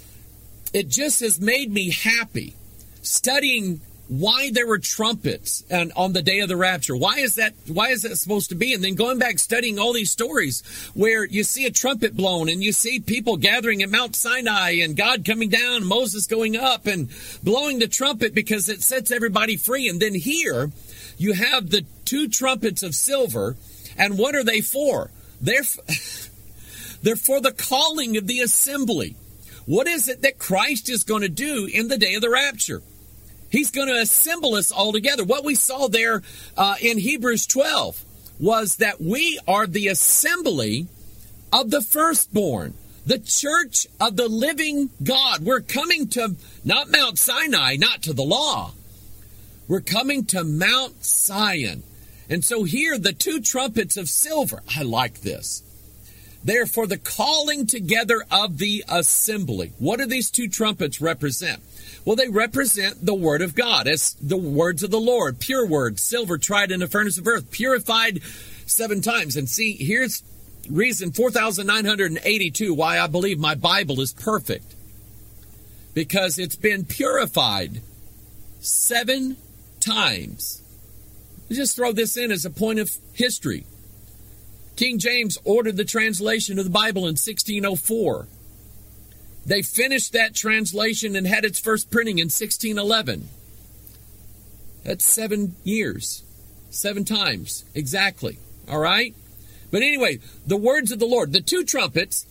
it just has made me happy studying why there were trumpets and on the day of the rapture. Why is that? Why is that supposed to be? And then going back studying all these stories where you see a trumpet blown and you see people gathering at Mount Sinai and God coming down, Moses going up and blowing the trumpet because it sets everybody free. And then here you have the two trumpets of silver, and what are they for? They're they're for the calling of the assembly. What is it that Christ is going to do in the day of the rapture? He's going to assemble us all together. What we saw there uh, in Hebrews twelve was that we are the assembly of the firstborn, the church of the living God. We're coming to not Mount Sinai, not to the law. We're coming to Mount Zion. And so here, the two trumpets of silver, I like this. They're for the calling together of the assembly. What do these two trumpets represent? Well, they represent the word of God. It's the words of the Lord, pure word, silver tried in a furnace of earth, purified seven times. And see, here's reason four thousand nine hundred eighty-two why I believe my Bible is perfect. Because it's been purified seven times. Just throw this in as a point of history. King James ordered the translation of the Bible in sixteen oh four. They finished that translation and had its first printing in sixteen eleven. That's seven years. Seven times. Exactly. All right? But anyway, the words of the Lord, the two trumpets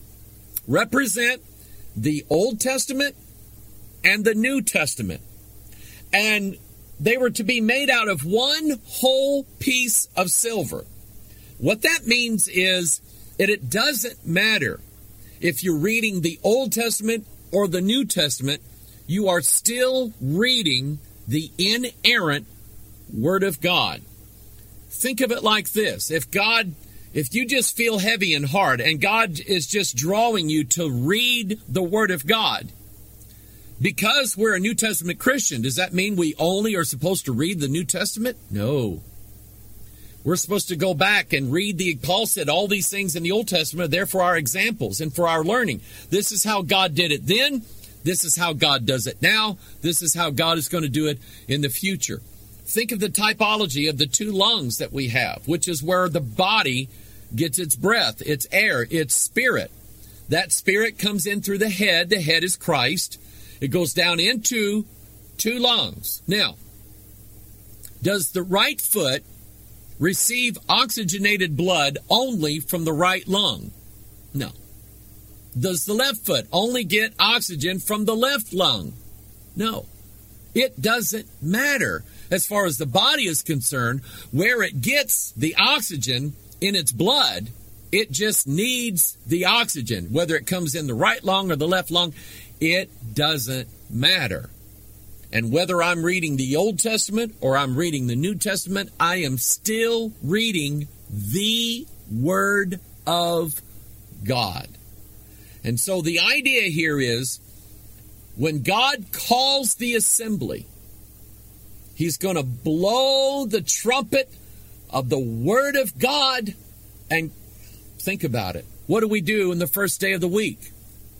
represent the Old Testament and the New Testament. And they were to be made out of one whole piece of silver. What that means is that it doesn't matter if you're reading the Old Testament or the New Testament, you are still reading the inerrant Word of God. Think of it like this. If God If you just feel heavy and hard and God is just drawing you to read the Word of God, because we're a New Testament Christian, does that mean we only are supposed to read the New Testament? No. We're supposed to go back and read the, Paul said all these things in the Old Testament are there for our examples and for our learning. This is how God did it then. This is how God does it now. This is how God is going to do it in the future. Think of the typology of the two lungs that we have, which is where the body gets its breath, its air, its spirit. That spirit comes in through the head. The head is Christ. It goes down into two lungs. Now, does the right foot receive oxygenated blood only from the right lung? No. Does the left foot only get oxygen from the left lung? No. It doesn't matter as far as the body is concerned. Where it gets the oxygen in its blood, it just needs the oxygen. Whether it comes in the right lung or the left lung, it doesn't matter. And whether I'm reading the Old Testament or I'm reading the New Testament, I am still reading the Word of God. And so the idea here is, when God calls the assembly, He's going to blow the trumpet of the Word of God. And think about it. What do we do in the first day of the week?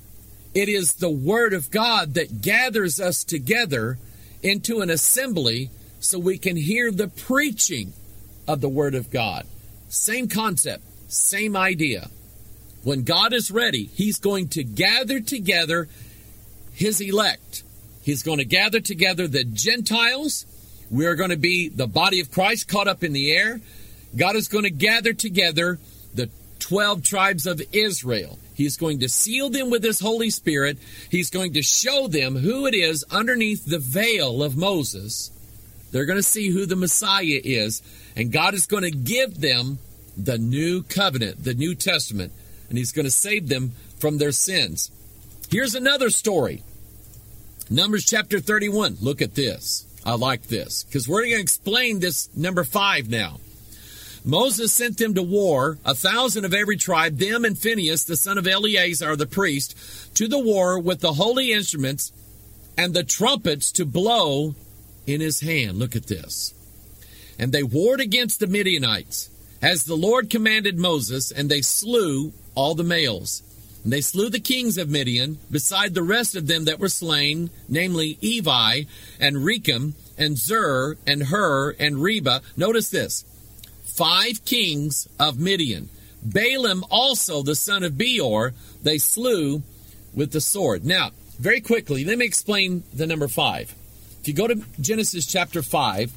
It is the Word of God that gathers us together into an assembly so we can hear the preaching of the Word of God. Same concept, same idea. When God is ready, He's going to gather together His elect. He's going to gather together the Gentiles. We're going to be the body of Christ caught up in the air. God is going to gather together the twelve tribes of Israel. He's going to seal them with His Holy Spirit. He's going to show them who it is underneath the veil of Moses. They're going to see who the Messiah is. And God is going to give them the new covenant, the New Testament. And He's going to save them from their sins. Here's another story. Numbers chapter thirty-one. Look at this. I like this, because we're going to explain this number five now. Moses sent them to war, a thousand of every tribe, them and Phinehas, the son of Eleazar, the priest, to the war with the holy instruments and the trumpets to blow in his hand. Look at this. And they warred against the Midianites, as the Lord commanded Moses, and they slew all the males. And they slew the kings of Midian, beside the rest of them that were slain, namely Evi, and Rechem, and Zur, and Hur, and Reba. Notice this. Five kings of Midian. Balaam also, the son of Beor, they slew with the sword. Now, very quickly, let me explain the number five. If you go to Genesis chapter five,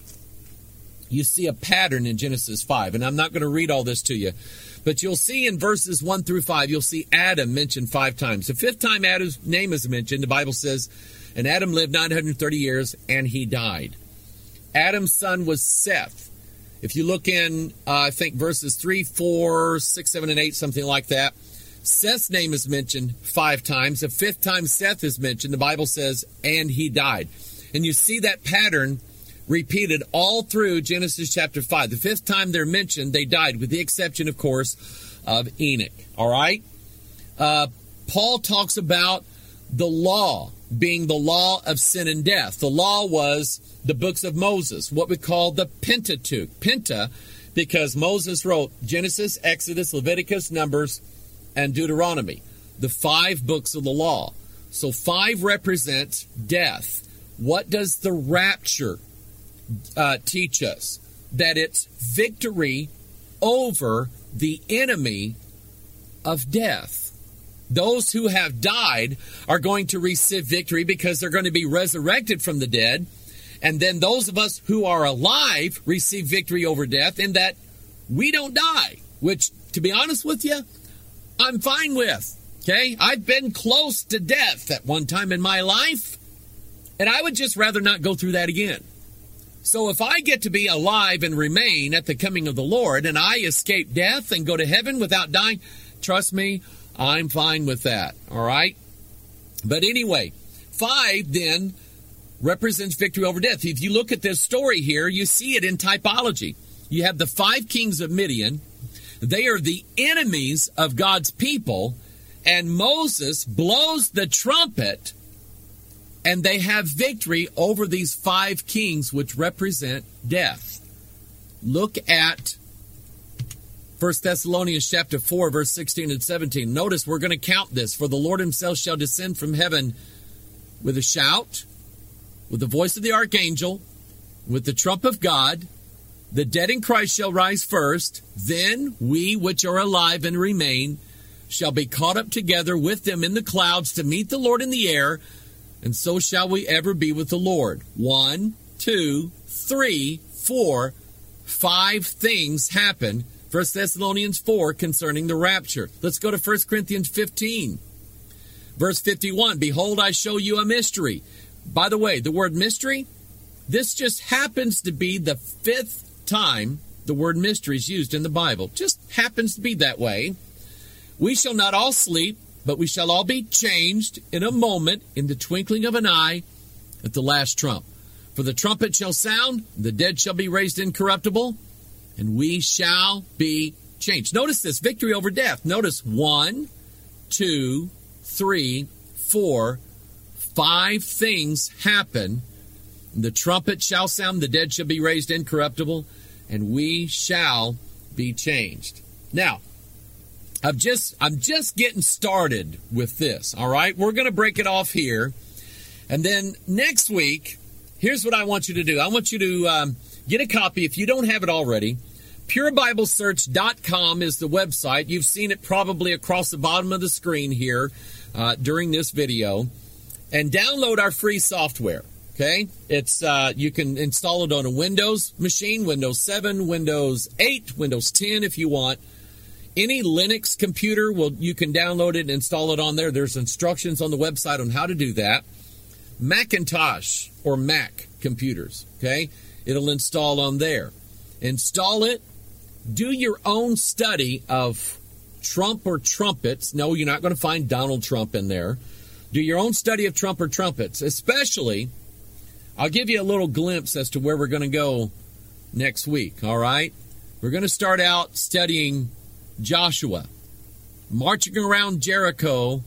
you see a pattern in Genesis five. And I'm not going to read all this to you. But you'll see in verses one through five, you'll see Adam mentioned five times. The fifth time Adam's name is mentioned, the Bible says, and Adam lived nine hundred thirty years, and he died. Adam's son was Seth. If you look in, uh, I think, verses three, four, six, seven, and eight, something like that, Seth's name is mentioned five times. The fifth time Seth is mentioned, the Bible says, and he died. And you see that pattern repeated all through Genesis chapter five. The fifth time they're mentioned, they died, with the exception, of course, of Enoch. All right? Uh, Paul talks about the law being the law of sin and death. The law was the books of Moses, what we call the Pentateuch. Penta, because Moses wrote Genesis, Exodus, Leviticus, Numbers, and Deuteronomy, the five books of the law. So five represents death. What does the rapture Uh, teach us? That it's victory over the enemy of death. Those who have died are going to receive victory because they're going to be resurrected from the dead. And then those of us who are alive receive victory over death in that we don't die, which, to be honest with you, I'm fine with. Okay? I've been close to death at one time in my life, and I would just rather not go through that again. So if I get to be alive and remain at the coming of the Lord, and I escape death and go to heaven without dying, trust me, I'm fine with that, all right? But anyway, five then represents victory over death. If you look at this story here, you see it in typology. You have the five kings of Midian. They are the enemies of God's people, and Moses blows the trumpet, and they have victory over these five kings, which represent death. Look at First Thessalonians chapter four, verse sixteen and seventeen. Notice we're going to count this. For the Lord himself shall descend from heaven with a shout, with the voice of the archangel, with the trump of God. The dead in Christ shall rise first. Then we which are alive and remain shall be caught up together with them in the clouds to meet the Lord in the air. And so shall we ever be with the Lord. One, two, three, four, five things happen. First Thessalonians four concerning the rapture. Let's go to First Corinthians fifteen. Verse fifty-one, behold, I show you a mystery. By the way, the word mystery, this just happens to be the fifth time the word mystery is used in the Bible. Just happens to be that way. We shall not all sleep, but we shall all be changed in a moment, in the twinkling of an eye, at the last trump. For the trumpet shall sound, the dead shall be raised incorruptible, and we shall be changed. Notice this, victory over death. Notice one, two, three, four, five things happen. The trumpet shall sound, the dead shall be raised incorruptible, and we shall be changed. Now, I've just, I'm just getting started with this, all right? We're going to break it off here. And then next week, here's what I want you to do. I want you to um, get a copy, if you don't have it already. pure bible search dot com is the website. You've seen it probably across the bottom of the screen here uh, during this video. And download our free software, okay? It's uh, you can install it on a Windows machine, Windows seven, Windows eight, Windows ten if you want. Any Linux computer, will you can download it and install it on there. There's instructions on the website on how to do that. Macintosh or Mac computers, okay? It'll install on there. Install it. Do your own study of Trump or trumpets. No, you're not going to find Donald Trump in there. Do your own study of Trump or trumpets. Especially, I'll give you a little glimpse as to where we're going to go next week, all right? We're going to start out studying Joshua, marching around Jericho,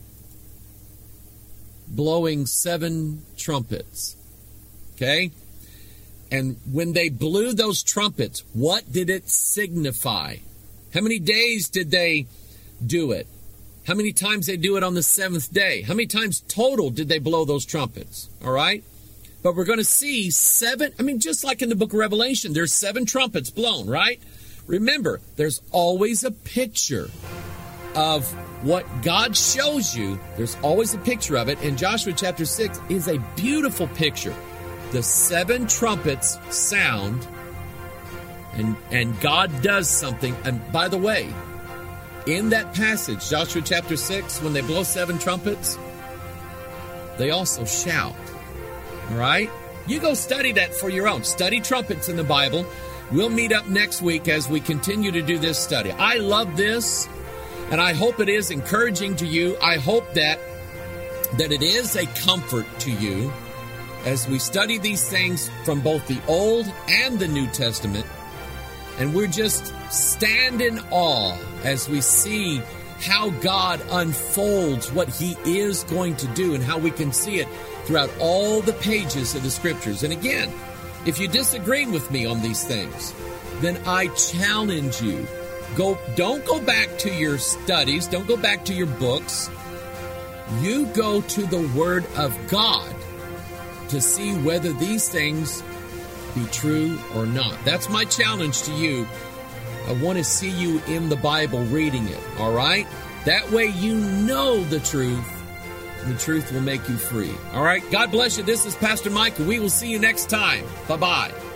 blowing seven trumpets, okay? And when they blew those trumpets, what did it signify? How many days did they do it? How many times they do it on the seventh day? How many times total did they blow those trumpets? All right? But we're going to see seven, I mean, just like in the book of Revelation, there's seven trumpets blown, right? Remember, there's always a picture of what God shows you. There's always a picture of it. And Joshua chapter six is a beautiful picture. The seven trumpets sound, and, and God does something. And by the way, in that passage, Joshua chapter six, when they blow seven trumpets, they also shout. All right? You go study that for your own. Study trumpets in the Bible. We'll meet up next week as we continue to do this study. I love this, and I hope it is encouraging to you. I hope that, that it is a comfort to you as we study these things from both the Old and the New Testament. And we're just stand in awe as we see how God unfolds what he is going to do and how we can see it throughout all the pages of the Scriptures. And again, if you disagree with me on these things, then I challenge you. Go, don't go back to your studies. Don't go back to your books. You go to the Word of God to see whether these things be true or not. That's my challenge to you. I want to see you in the Bible reading it, all right? That way you know the truth. The truth will make you free. All right? God bless you. This is Pastor Mike, and we will see you next time. Bye-bye.